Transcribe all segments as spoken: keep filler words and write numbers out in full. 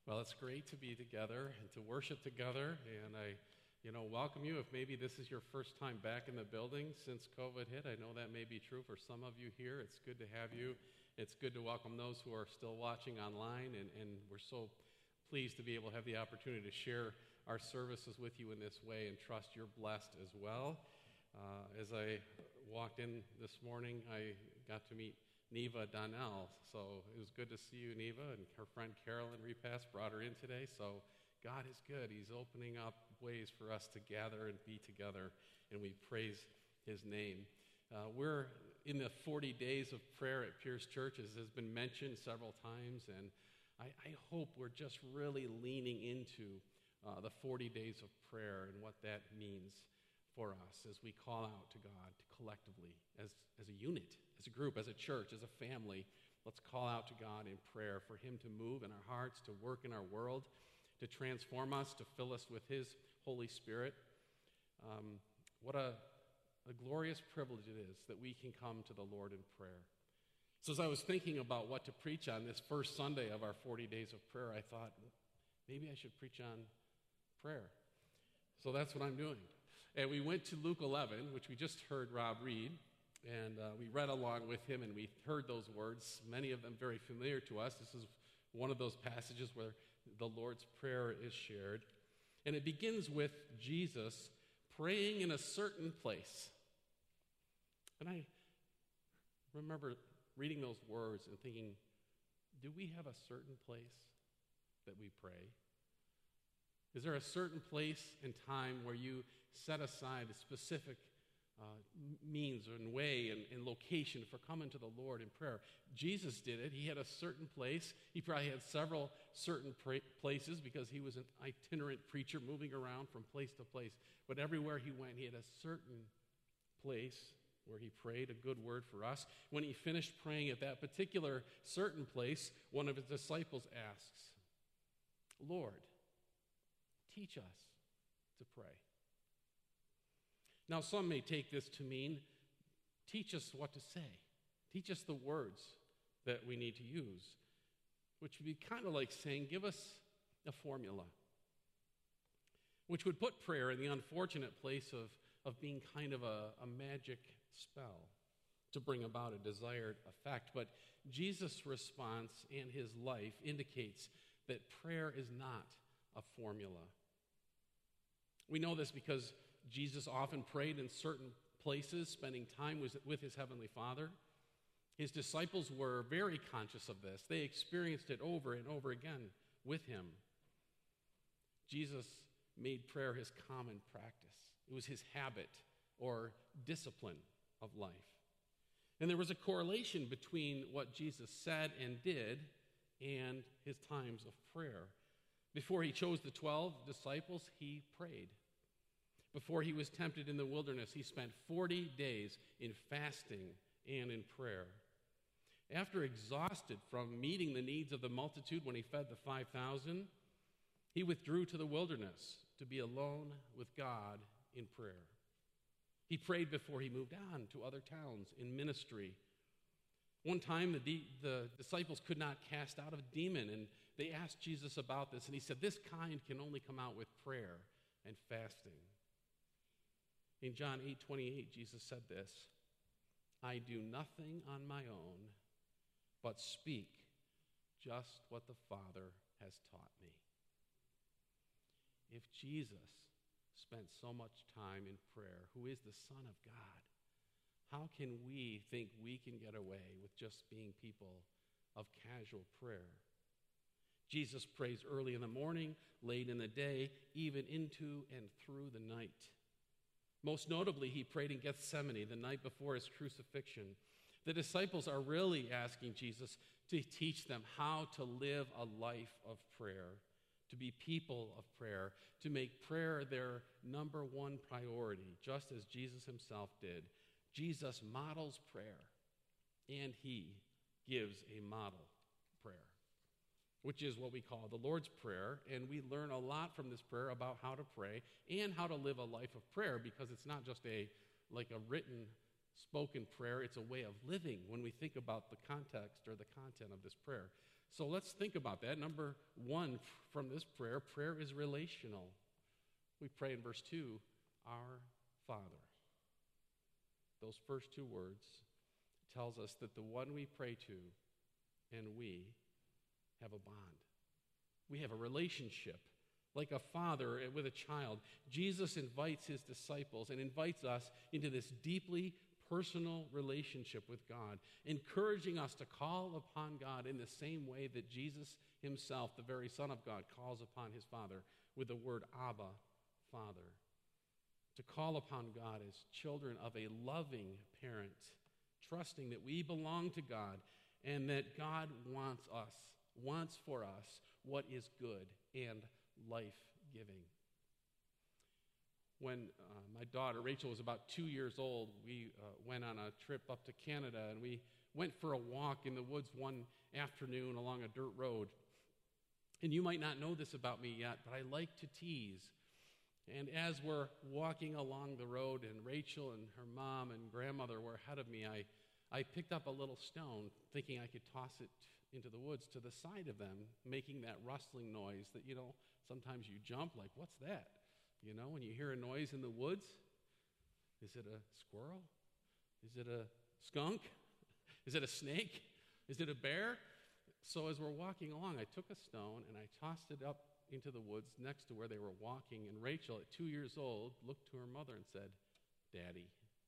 Well, it's great to be together and to worship together, and I, you know, welcome you. If maybe this is your first time back in the building since COVID hit, I know that may be true for some of you here. It's good to have you. It's good to welcome those who are still watching online, and, and we're so pleased to be able to have the opportunity to share our services with you in this way, and trust you're blessed as well. Uh, as I walked in this morning, I got to meet Neva Donnell, so it was good to see you, Neva, and her friend Carolyn Repass brought her in today, so God is good. He's opening up ways for us to gather and be together, and we praise His name. Uh, we're in the forty days of prayer at Pierce Church, as has been mentioned several times, and I, I hope we're just really leaning into uh, the forty days of prayer and what that means for us as we call out to God collectively, as, as a unit, as a group, as a church, as a family. Let's call out to God in prayer for Him to move in our hearts, to work in our world, to transform us, to fill us with His Holy Spirit. Um, what a, a glorious privilege it is that we can come to the Lord in prayer. So as I was thinking about what to preach on this first Sunday of our forty days of prayer, I thought, maybe I should preach on prayer. So that's what I'm doing. And we went to Luke eleven, which we just heard Rob read, and uh, we read along with him, and we heard those words, many of them very familiar to us. This is one of those passages where the Lord's Prayer is shared. And it begins with Jesus praying in a certain place. And I remember reading those words and thinking, do we have a certain place that we pray? Is there a certain place and time where you set aside a specific uh, means and way and, and location for coming to the Lord in prayer? Jesus did it. He had a certain place. He probably had several certain pra- places because he was an itinerant preacher moving around from place to place. But everywhere he went, he had a certain place where he prayed, a good word for us. When he finished praying at that particular certain place, one of his disciples asks, "Lord, teach us to pray." Now, some may take this to mean, teach us what to say. Teach us the words that we need to use, which would be kind of like saying, give us a formula, which would put prayer in the unfortunate place of, of being kind of a, a magic spell to bring about a desired effect. But Jesus' response and his life indicates that prayer is not a formula. We know this because Jesus often prayed in certain places, spending time with, with his heavenly Father. His disciples were very conscious of this. They experienced it over and over again with him. Jesus made prayer his common practice. It was his habit or discipline of life. And there was a correlation between what Jesus said and did and his times of prayer. Before he chose the twelve disciples, he prayed. Before he was tempted in the wilderness, he spent forty days in fasting and in prayer. After exhausted from meeting the needs of the multitude when he fed the five thousand, he withdrew to the wilderness to be alone with God in prayer. He prayed before he moved on to other towns in ministry. One time, the, de- the disciples could not cast out a demon, and they asked Jesus about this, and he said, this kind can only come out with prayer and fasting. In John eight twenty-eight, Jesus said this, I do nothing on my own, but speak just what the Father has taught me. If Jesus spent so much time in prayer, who is the Son of God, how can we think we can get away with just being people of casual prayer? Jesus prays early in the morning, late in the day, even into and through the night. Most notably, he prayed in Gethsemane the night before his crucifixion. The disciples are really asking Jesus to teach them how to live a life of prayer, to be people of prayer, to make prayer their number one priority, just as Jesus himself did. Jesus models prayer, and he gives a model prayer, which is what we call the Lord's Prayer, and we learn a lot from this prayer about how to pray and how to live a life of prayer, because it's not just a like a written, spoken prayer, it's a way of living when we think about the context or the content of this prayer. So let's think about that. Number one from this prayer, prayer is relational. We pray in verse two, our Father. Those first two words tells us that the one we pray to and we have a bond. We have a relationship. Like a father with a child, Jesus invites his disciples and invites us into this deeply personal relationship with God, encouraging us to call upon God in the same way that Jesus himself, the very Son of God, calls upon his Father with the word Abba, Father. To call upon God as children of a loving parent, trusting that we belong to God and that God wants us, wants for us what is good and life-giving. When uh, my daughter, Rachel, was about two years old, we uh, went on a trip up to Canada, and we went for a walk in the woods one afternoon along a dirt road. And you might not know this about me yet, but I like to tease. And as we're walking along the road, and Rachel and her mom and grandmother were ahead of me, I, I picked up a little stone, thinking I could toss it into the woods to the side of them, making that rustling noise that, you know, sometimes you jump like, what's that? You know, when you hear a noise in the woods, is it a squirrel? Is it a skunk? Is it a snake? Is it a bear? So as we're walking along, I took a stone and I tossed it up into the woods next to where they were walking, and Rachel, at two years old, looked to her mother and said, "Daddy."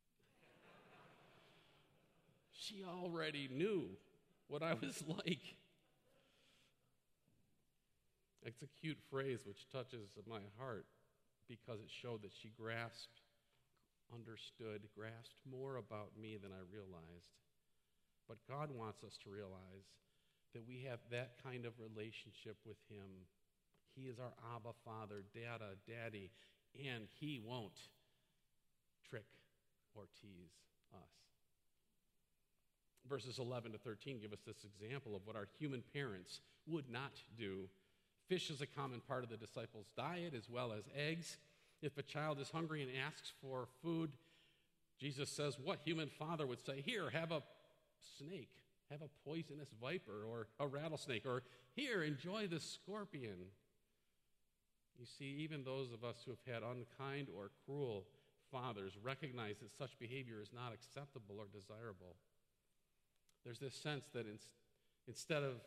She already knew what I was like. It's a cute phrase which touches my heart, because it showed that she grasped, understood, grasped more about me than I realized. But God wants us to realize that we have that kind of relationship with him. He is our Abba Father, Dada, Daddy, and he won't trick or tease us. Verses eleven to thirteen give us this example of what our human parents would not do. Fish is a common part of the disciples' diet, as well as eggs. If a child is hungry and asks for food, Jesus says what human father would say, "Here, have a snake, have a poisonous viper or a rattlesnake, or here, enjoy the scorpion." You see, even those of us who have had unkind or cruel fathers recognize that such behavior is not acceptable or desirable. There's this sense that in, instead of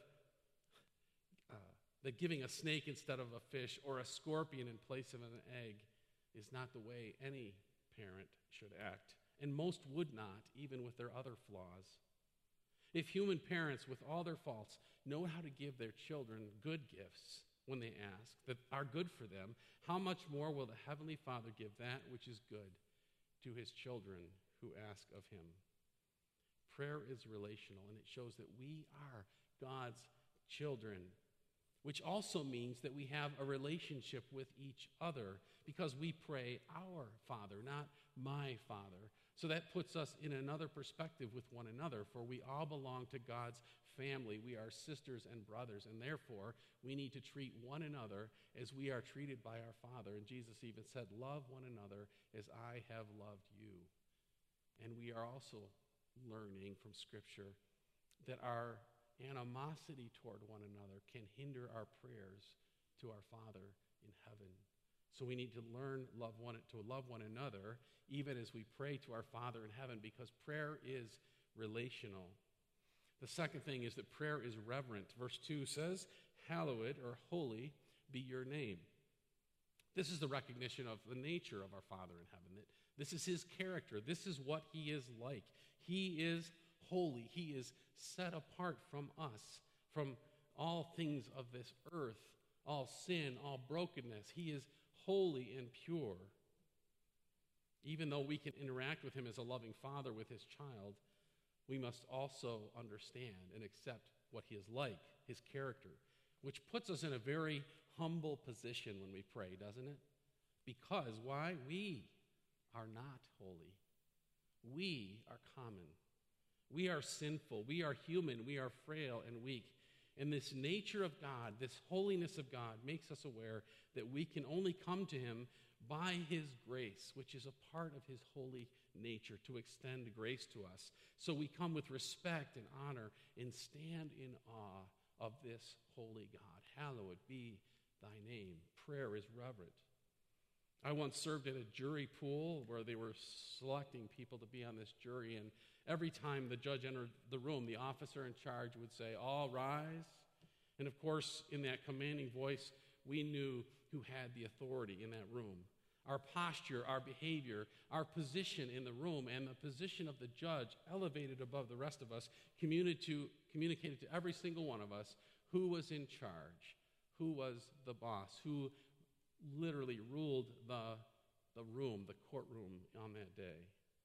uh, that giving a snake instead of a fish or a scorpion in place of an egg is not the way any parent should act, and most would not, even with their other flaws. If human parents, with all their faults, know how to give their children good gifts when they ask that are good for them, how much more will the Heavenly Father give that which is good to his children who ask of him? Prayer is relational, and it shows that we are God's children, which also means that we have a relationship with each other because we pray our Father, not my Father. So that puts us in another perspective with one another, for we all belong to God's family. We are sisters and brothers, and therefore we need to treat one another as we are treated by our Father. And Jesus even said, "Love one another as I have loved you." And we are also learning from Scripture that our animosity toward one another can hinder our prayers to our Father in heaven. So we need to learn love one, to love one another even as we pray to our Father in heaven, because prayer is relational. The second thing is that prayer is reverent. Verse two says, "Hallowed," or holy, "be your name." This is the recognition of the nature of our Father in heaven, that this is his character. This is what he is like. He is holy. He is set apart from us, from all things of this earth, all sin, all brokenness. He is holy and pure. Even though we can interact with him as a loving father with his child, we must also understand and accept what he is like, his character, which puts us in a very humble position when we pray, doesn't it? Because why? We are not holy. We are common. We are sinful. We are human. We are frail and weak. And this nature of God, this holiness of God, makes us aware that we can only come to him by his grace, which is a part of his holy nature, to extend grace to us. So we come with respect and honor and stand in awe of this holy God. Hallowed be thy name. Prayer is reverent. I once served at a jury pool where they were selecting people to be on this jury, and every time the judge entered the room, the officer in charge would say, "All rise." And of course, in that commanding voice, we knew who had the authority in that room. Our posture, our behavior, our position in the room, and the position of the judge elevated above the rest of us communicated to, communicated to every single one of us who was in charge, who was the boss, who literally ruled the, the room, the courtroom on that day.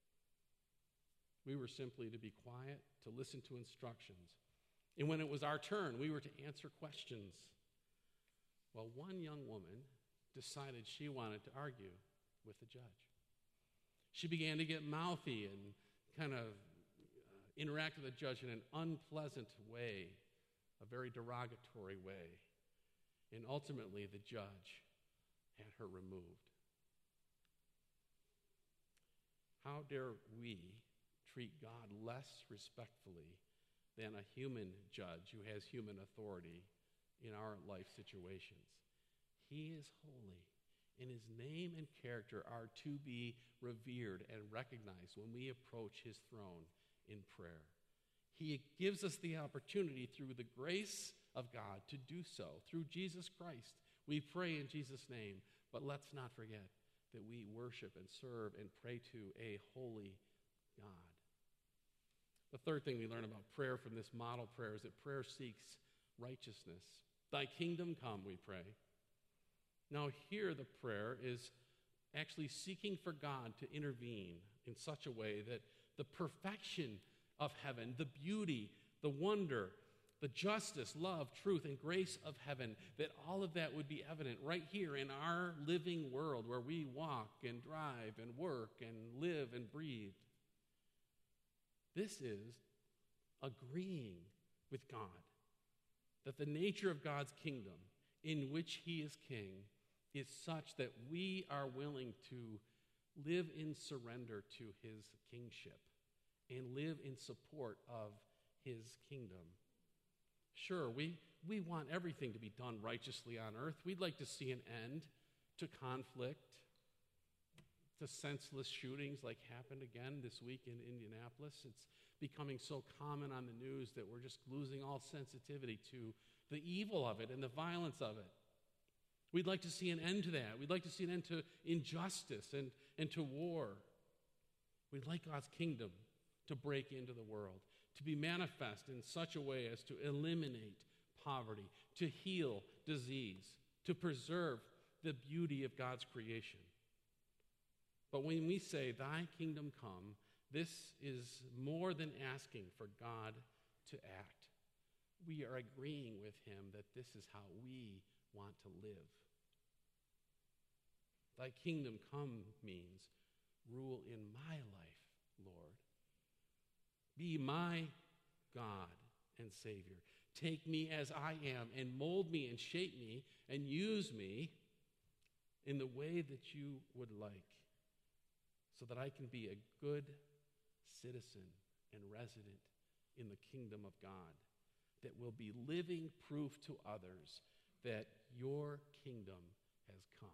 We were simply to be quiet, to listen to instructions. And when it was our turn, we were to answer questions. Well, one young woman decided she wanted to argue with the judge. She began to get mouthy and kind of uh, interact with the judge in an unpleasant way, a very derogatory way. And ultimately, the judge had her removed. How dare we treat God less respectfully than a human judge who has human authority in our life situations? He is holy, and his name and character are to be revered and recognized when we approach his throne in prayer. He gives us the opportunity through the grace of God to do so. Through Jesus Christ, we pray in Jesus' name, but let's not forget that we worship and serve and pray to a holy God. The third thing we learn about prayer from this model prayer is that prayer seeks righteousness. Thy kingdom come, we pray. Now here the prayer is actually seeking for God to intervene in such a way that the perfection of heaven, the beauty, the wonder, the justice, love, truth, and grace of heaven, that all of that would be evident right here in our living world where we walk and drive and work and live and breathe. This is agreeing with God, that the nature of God's kingdom in which he is king is such that we are willing to live in surrender to his kingship and live in support of his kingdom. Sure, we, we want everything to be done righteously on earth. We'd like to see an end to conflict, to senseless shootings like happened again this week in Indianapolis. It's becoming so common on the news that we're just losing all sensitivity to the evil of it and the violence of it. We'd like to see an end to that. We'd like to see an end to injustice and, and to war. We'd like God's kingdom to break into the world, to be manifest in such a way as to eliminate poverty, to heal disease, to preserve the beauty of God's creation. But when we say, thy kingdom come, this is more than asking for God to act. We are agreeing with him that this is how we want to live. Thy kingdom come means rule in my life, Lord. Be my God and Savior. Take me as I am and mold me and shape me and use me in the way that you would like, so that I can be a good citizen and resident in the kingdom of God that will be living proof to others that your kingdom has come.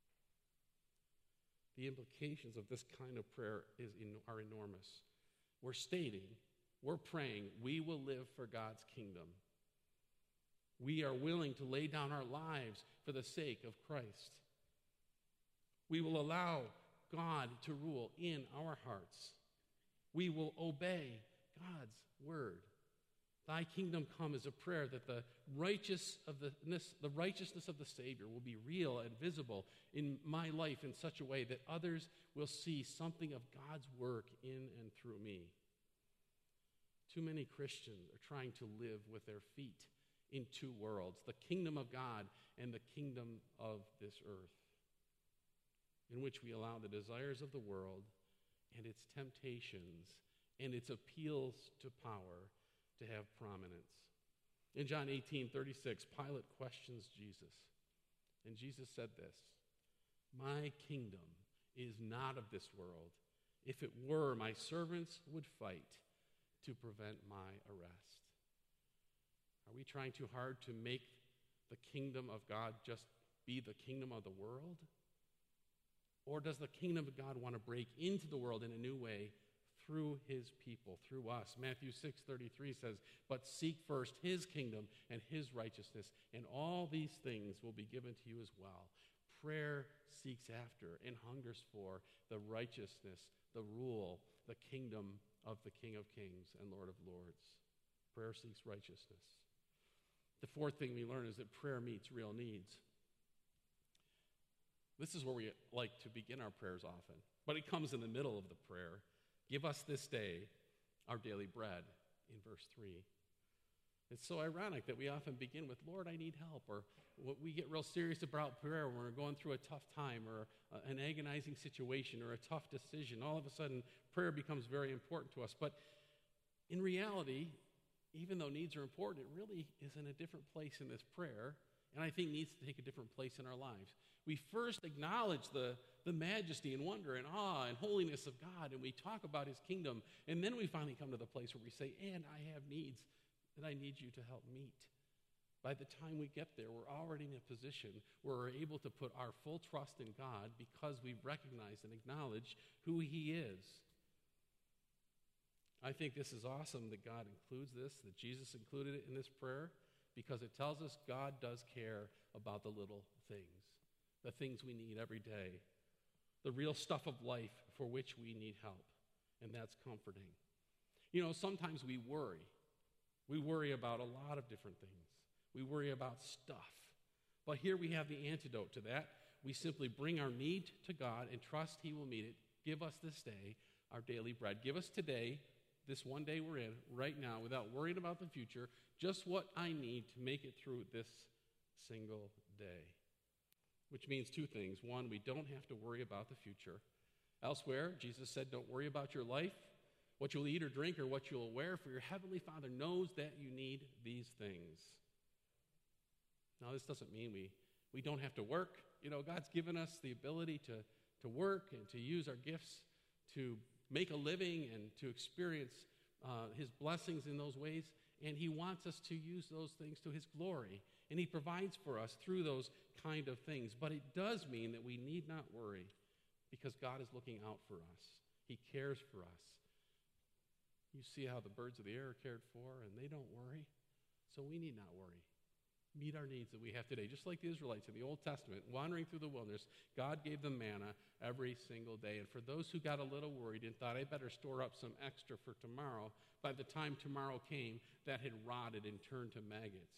The implications of this kind of prayer is in, are enormous. We're stating, we're praying, we will live for God's kingdom. We are willing to lay down our lives for the sake of Christ. We will allow God to rule in our hearts. We will obey God's word. Thy kingdom come is a prayer that the righteous of the, the righteousness of the Savior will be real and visible in my life in such a way that others will see something of God's work in and through me. Too many Christians are trying to live with their feet in two worlds, the kingdom of God and the kingdom of this earth, in which we allow the desires of the world and its temptations and its appeals to power to have prominence. In John eighteen thirty-six, Pilate questions Jesus, and Jesus said this, my kingdom is not of this world. If it were, my servants would fight to prevent my arrest. Are we we trying too hard to make the kingdom of God just be the kingdom of the world? Or does the kingdom of God want to break into the world in a new way through his people, through us? Matthew six thirty-three says, "But seek first his kingdom and his righteousness, and all these things will be given to you as well." Prayer seeks after and hungers for the righteousness, the rule, the kingdom of the King of Kings and Lord of Lords. Prayer seeks righteousness. The fourth thing we learn is that prayer meets real needs. This is where we like to begin our prayers often, but it comes in the middle of the prayer. Give us this day our daily bread, in verse three. It's so ironic that we often begin with, Lord, I need help, or we get real serious about prayer when we're going through a tough time or an agonizing situation or a tough decision. All of a sudden, prayer becomes very important to us. But in reality, even though needs are important, it really is in a different place in this prayer, and I think needs to take a different place in our lives. We first acknowledge the, the majesty and wonder and awe and holiness of God, and we talk about his kingdom, and then we finally come to the place where we say, and I have needs that I need you to help meet. By the time we get there, we're already in a position where we're able to put our full trust in God because we've recognized and acknowledged who he is. I think this is awesome that God includes this, that Jesus included it in this prayer, because it tells us God does care about the little things, the things we need every day, the real stuff of life for which we need help, and that's comforting. You know, sometimes we worry. We worry about a lot of different things. We worry about stuff. But here we have the antidote to that. We simply bring our need to God and trust he will meet it. Give us this day our daily bread. Give us today, this one day we're in, right now, without worrying about the future, just what I need to make it through this single day. Which means two things. One, we don't have to worry about the future. Elsewhere, Jesus said, don't worry about your life, what you'll eat or drink, or what you'll wear, for your heavenly Father knows that you need these things. Now, this doesn't mean we, we don't have to work. You know, God's given us the ability to, to work and to use our gifts to make a living and to experience uh, his blessings in those ways. And he wants us to use those things to his glory. And he provides for us through those kind of things. But it does mean that we need not worry because God is looking out for us. He cares for us. You see how the birds of the air are cared for, and they don't worry. So we need not worry. Meet our needs that we have today. Just like the Israelites in the Old Testament, wandering through the wilderness, God gave them manna every single day. And for those who got a little worried and thought, I better store up some extra for tomorrow, by the time tomorrow came, that had rotted and turned to maggots.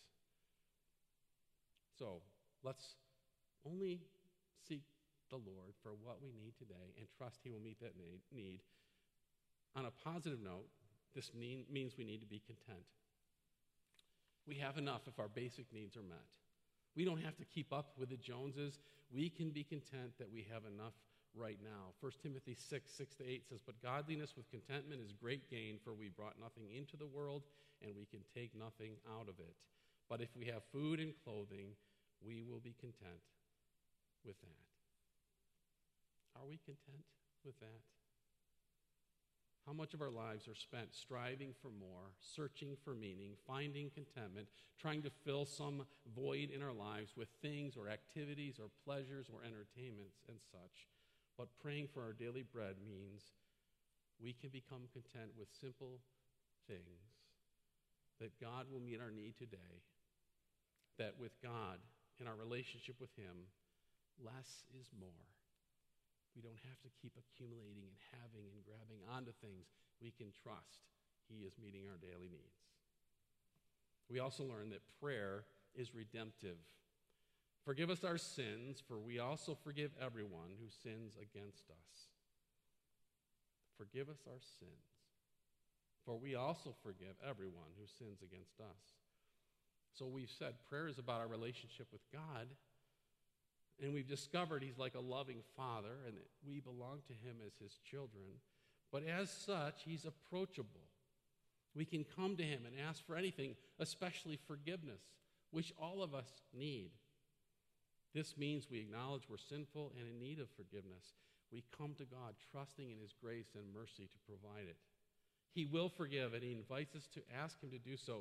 So let's only seek the Lord for what we need today and trust he will meet that need. On a positive note, this mean, means we need to be content. We have enough if our basic needs are met. We don't have to keep up with the Joneses. We can be content that we have enough right now. First Timothy six, six to eight says, but godliness with contentment is great gain, for we brought nothing into the world, and we can take nothing out of it. But if we have food and clothing, we will be content with that. Are we content with that? How much of our lives are spent striving for more, searching for meaning, finding contentment, trying to fill some void in our lives with things or activities or pleasures or entertainments and such? But praying for our daily bread means we can become content with simple things, that God will meet our need today, that with God, in our relationship with him, less is more. We don't have to keep accumulating and having and grabbing onto things. We can trust he is meeting our daily needs. We also learn that prayer is redemptive. Forgive us our sins, for we also forgive everyone who sins against us. Forgive us our sins, for we also forgive everyone who sins against us. So we've said prayer is about our relationship with God. And we've discovered he's like a loving father and that we belong to him as his children. But as such, he's approachable. We can come to him and ask for anything, especially forgiveness, which all of us need. This means we acknowledge we're sinful and in need of forgiveness. We come to God trusting in his grace and mercy to provide it. He will forgive, and he invites us to ask him to do so.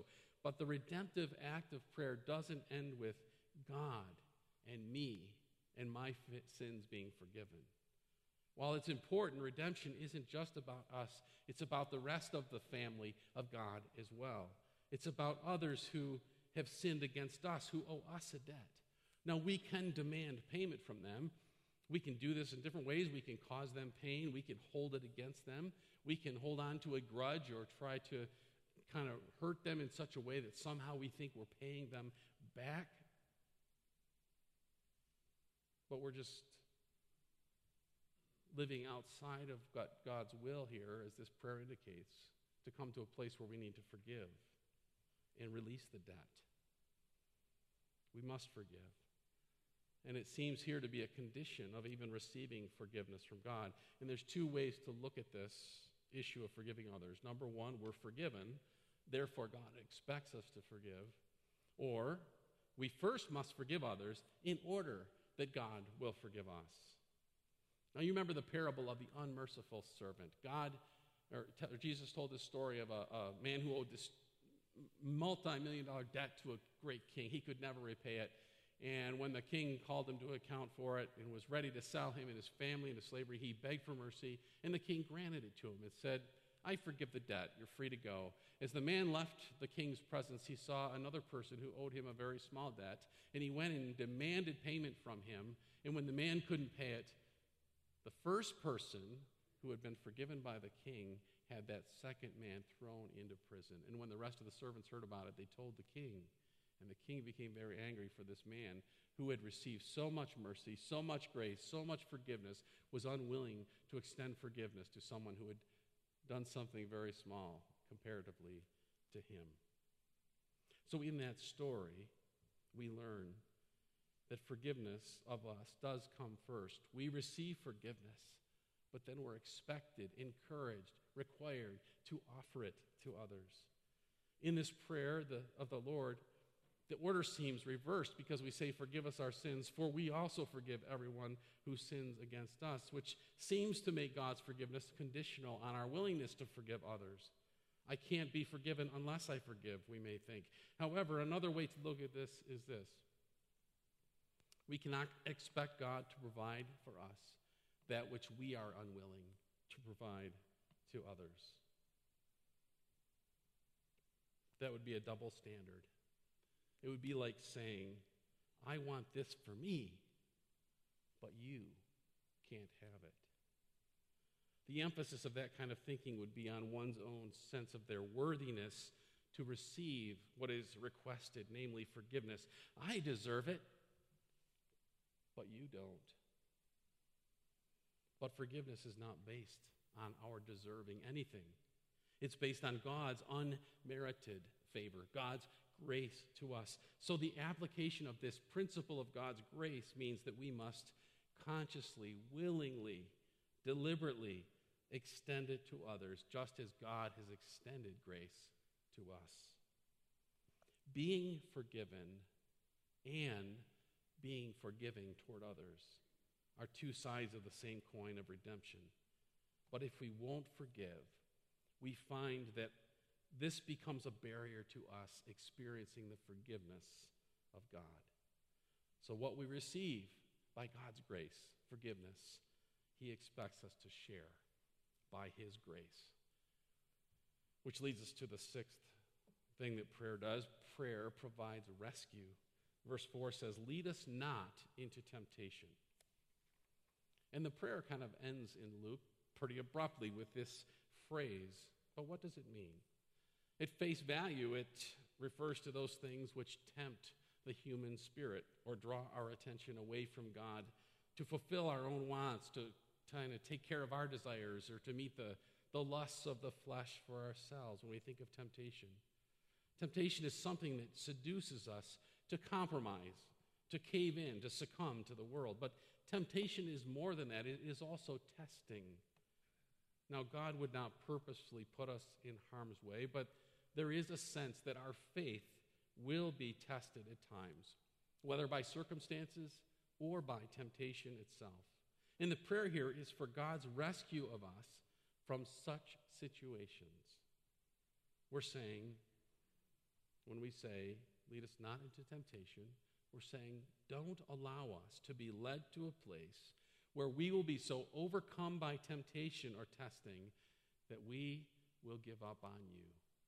But the redemptive act of prayer doesn't end with God and me and my f- sins being forgiven. While it's important, redemption isn't just about us. It's about the rest of the family of God as well. It's about others who have sinned against us, who owe us a debt. Now, we can demand payment from them. We can do this in different ways. We can cause them pain. We can hold it against them. We can hold on to a grudge or try to kind of hurt them in such a way that somehow we think we're paying them back. But we're just living outside of God's will here, as this prayer indicates, to come to a place where we need to forgive and release the debt. We must forgive. And it seems here to be a condition of even receiving forgiveness from God. And there's two ways to look at this issue of forgiving others. Number one, we're forgiven, therefore God expects us to forgive. Or we first must forgive others in order that God will forgive us. Now, you remember the parable of the unmerciful servant. God, or t- Jesus told this story of a, a man who owed this multi-million dollar debt to a great king. He could never repay it. And when the king called him to account for it and was ready to sell him and his family into slavery, he begged for mercy, and the king granted it to him and said, I forgive the debt. You're free to go. As the man left the king's presence, he saw another person who owed him a very small debt, and he went and demanded payment from him. And when the man couldn't pay it, the first person who had been forgiven by the king had that second man thrown into prison. And when the rest of the servants heard about it, they told the king. And the king became very angry, for this man who had received so much mercy, so much grace, so much forgiveness, was unwilling to extend forgiveness to someone who had done something very small comparatively to him. So in that story, we learn that forgiveness of us does come first. We receive forgiveness, but then we're expected, encouraged, required to offer it to others. In this prayer the, of the Lord, the order seems reversed, because we say, forgive us our sins, for we also forgive everyone who sins against us, which seems to make God's forgiveness conditional on our willingness to forgive others. I can't be forgiven unless I forgive, we may think. However, another way to look at this is this. We cannot expect God to provide for us that which we are unwilling to provide to others. That would be a double standard. It would be like saying, I want this for me, but you can't have it. The emphasis of that kind of thinking would be on one's own sense of their worthiness to receive what is requested, namely forgiveness. I deserve it, but you don't. But forgiveness is not based on our deserving anything. It's based on God's unmerited favor, God's grace to us. So the application of this principle of God's grace means that we must consciously, willingly, deliberately extend it to others, just as God has extended grace to us. Being forgiven and being forgiving toward others are two sides of the same coin of redemption. But if we won't forgive, we find that this becomes a barrier to us experiencing the forgiveness of God. So what we receive by God's grace, forgiveness, He expects us to share by His grace. Which leads us to the sixth thing that prayer does. Prayer provides rescue. Verse four says, lead us not into temptation. And the prayer kind of ends in Luke pretty abruptly with this phrase. But what does it mean? At face value, it refers to those things which tempt the human spirit or draw our attention away from God to fulfill our own wants, to kind of take care of our desires, or to meet the, the lusts of the flesh for ourselves when we think of temptation. Temptation is something that seduces us to compromise, to cave in, to succumb to the world. But temptation is more than that. It is also testing. Now, God would not purposely put us in harm's way, but there is a sense that our faith will be tested at times, whether by circumstances or by temptation itself. And the prayer here is for God's rescue of us from such situations. We're saying, When we say, lead us not into temptation, we're saying, don't allow us to be led to a place where we will be so overcome by temptation or testing that we will give up on you.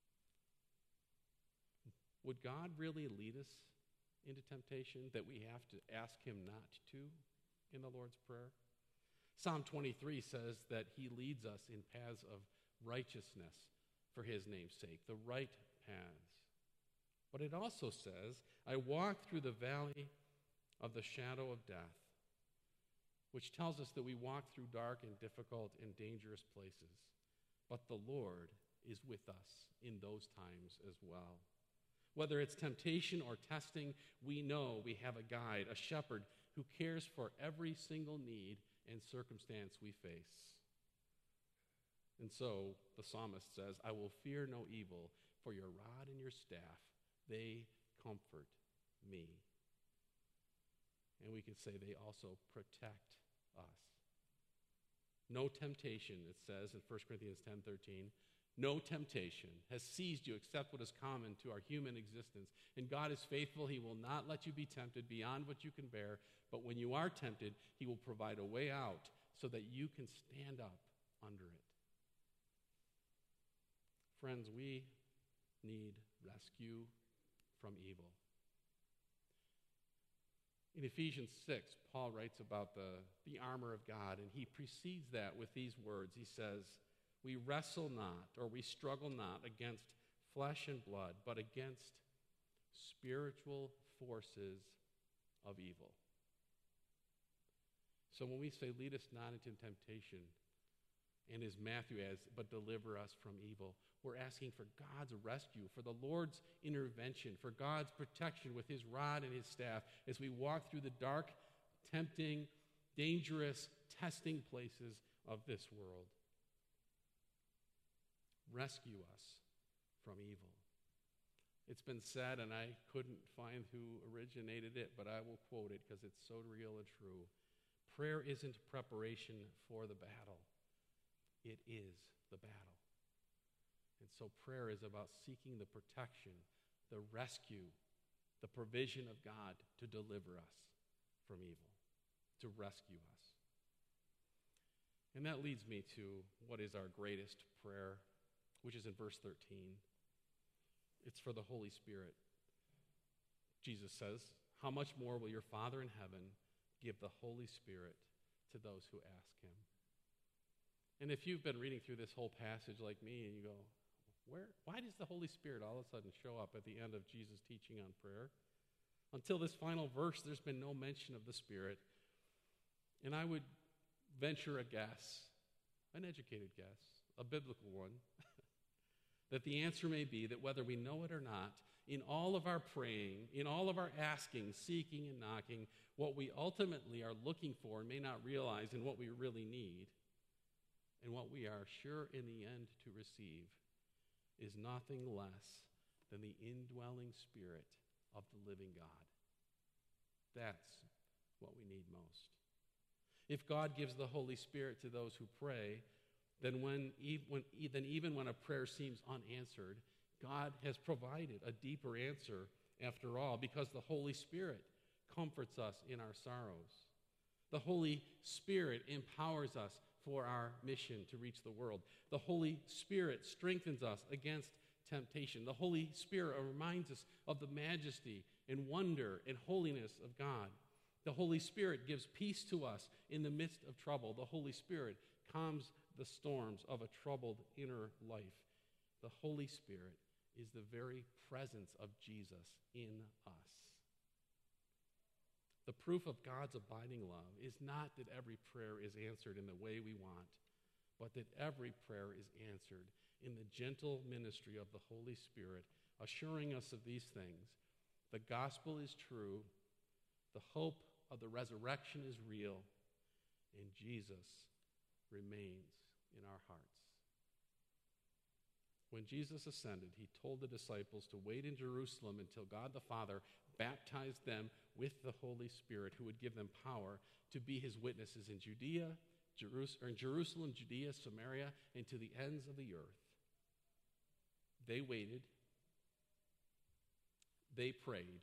Would God really lead us into temptation that we have to ask him not to in the Lord's Prayer? Psalm twenty-three says that he leads us in paths of righteousness for his name's sake, the right paths. But it also says, I walk through the valley of the shadow of death, which tells us that we walk through dark and difficult and dangerous places. But the Lord is with us in those times as well. Whether it's temptation or testing, we know we have a guide, a shepherd who cares for every single need and circumstance we face. And so the psalmist says, I will fear no evil, for your rod and your staff, they comfort me. And we can say they also protect us. No temptation, it says in First Corinthians ten thirteen, no temptation has seized you except what is common to our human existence. And God is faithful. He will not let you be tempted beyond what you can bear. But when you are tempted, he will provide a way out so that you can stand up under it. Friends, we need rescue from evil. In Ephesians six, Paul writes about the, the armor of God, and he precedes that with these words. He says, we wrestle not, or we struggle not against flesh and blood, but against spiritual forces of evil. So when we say, lead us not into temptation, and as Matthew adds, but deliver us from evil, we're asking for God's rescue, for the Lord's intervention, for God's protection with his rod and his staff as we walk through the dark, tempting, dangerous, testing places of this world. Rescue us from evil. It's been said, and I couldn't find who originated it, but I will quote it because it's so real and true. Prayer isn't preparation for the battle. It is the battle. And so prayer is about seeking the protection, the rescue, the provision of God to deliver us from evil, to rescue us. And that leads me to what is our greatest prayer, which is in verse thirteen. It's for the Holy Spirit. Jesus says, how much more will your Father in heaven give the Holy Spirit to those who ask him? And if you've been reading through this whole passage like me and you go, where, why does the Holy Spirit all of a sudden show up at the end of Jesus' teaching on prayer? Until this final verse, there's been no mention of the Spirit. And I would venture a guess, an educated guess, a biblical one, that the answer may be that whether we know it or not, in all of our praying, in all of our asking, seeking, and knocking, what we ultimately are looking for and may not realize and what we really need, and what we are sure in the end to receive, is nothing less than the indwelling Spirit of the living God. That's what we need most. If God gives the Holy Spirit to those who pray, then when, when then even when a prayer seems unanswered, God has provided a deeper answer after all, because the Holy Spirit comforts us in our sorrows. The Holy Spirit empowers us for our mission to reach the world. The Holy Spirit strengthens us against temptation. The Holy Spirit reminds us of the majesty and wonder and holiness of God. The Holy Spirit gives peace to us in the midst of trouble. The Holy Spirit calms the storms of a troubled inner life. The Holy Spirit is the very presence of Jesus in us. The proof of God's abiding love is not that every prayer is answered in the way we want, but that every prayer is answered in the gentle ministry of the Holy Spirit, assuring us of these things. The gospel is true, the hope of the resurrection is real, and Jesus remains in our hearts. When Jesus ascended, he told the disciples to wait in Jerusalem until God the Father baptized them with the Holy Spirit, who would give them power to be his witnesses in Judea, Jerus- or in Jerusalem, Judea, Samaria, and to the ends of the earth. They waited, They prayed.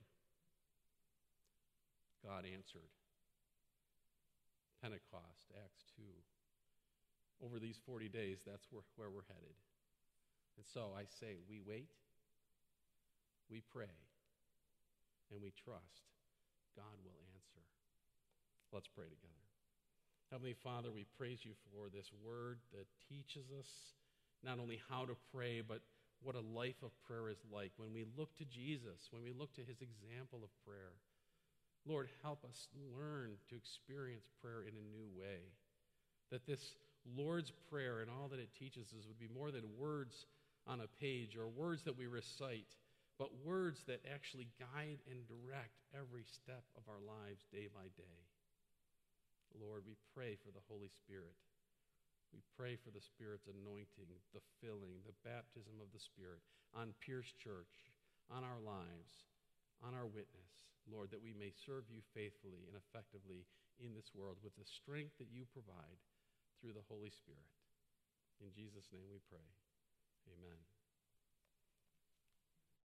God answered. Pentecost, Acts two. Over these forty days, that's where, where we're headed. And so I say, we wait, we pray, and we trust God will answer. Let's pray together. Heavenly Father, we praise you for this word that teaches us not only how to pray, but what a life of prayer is like. When we look to Jesus, when we look to his example of prayer, Lord, help us learn to experience prayer in a new way. That this Lord's Prayer and all that it teaches us would be more than words on a page or words that we recite, but words that actually guide and direct every step of our lives day by day. Lord, we pray for the Holy Spirit. We pray for the Spirit's anointing, the filling, the baptism of the Spirit on Pierce Church, on our lives, on our witness, Lord, that we may serve you faithfully and effectively in this world with the strength that you provide through the Holy Spirit. In Jesus' name we pray. Amen.